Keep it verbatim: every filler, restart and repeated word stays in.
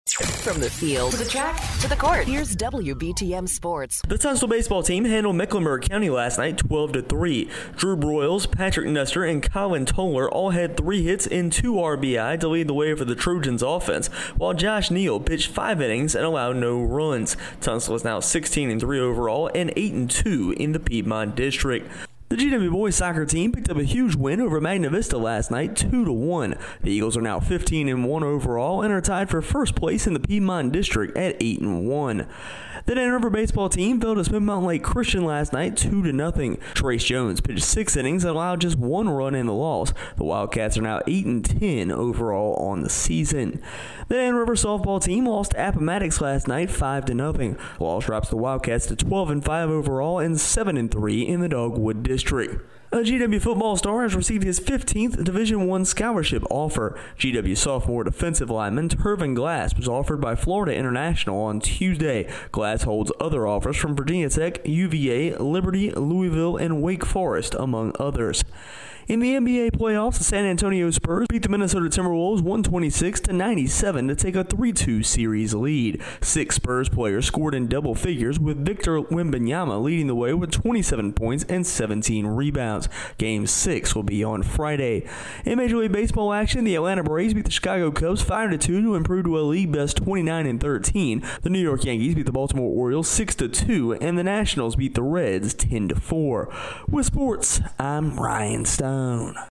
From the field to the track to the court, here's W B T M Sports. The Tunstall baseball team handled Mecklenburg County last night twelve to three. Drew Broyles, Patrick Nestor, and Colin Toller all had three hits and two R B I to lead the way for the Trojans offense, while Josh Neal pitched five innings and allowed no runs. Tunstall is now sixteen and three overall and eight and two in the Piedmont District. The G W boys soccer team picked up a huge win over Magna Vista last night, two to one. The Eagles are now fifteen and one overall and are tied for first place in the Piedmont District at eight and one. The Dan River baseball team fell to Smith Mountain Lake Christian last night two to nothing. Trace Jones pitched six innings and allowed just one run in the loss. The Wildcats are now eight and ten overall on the season. The Dan River softball team lost to Appomattox last night five to nothing. Loss drops the Wildcats to twelve and five overall and seven and three in the Dogwood District. A G W football star has received his fifteenth Division I scholarship offer. G W sophomore defensive lineman Tervin Glass was offered by Florida International on Tuesday. Glass holds other offers from Virginia Tech, U V A, Liberty, Louisville, and Wake Forest, among others. In the N B A playoffs, the San Antonio Spurs beat the Minnesota Timberwolves one twenty-six to ninety-seven to take a three two series lead. Six Spurs players scored in double figures, with Victor Wembanyama leading the way with twenty-seven points and seventeen rebounds. Game six will be on Friday. In Major League Baseball action, the Atlanta Braves beat the Chicago Cubs five to two to improve to a league best twenty-nine and thirteen. The New York Yankees beat the Baltimore Orioles six to two, and the Nationals beat the Reds ten to four. With sports, I'm Ryan Stone.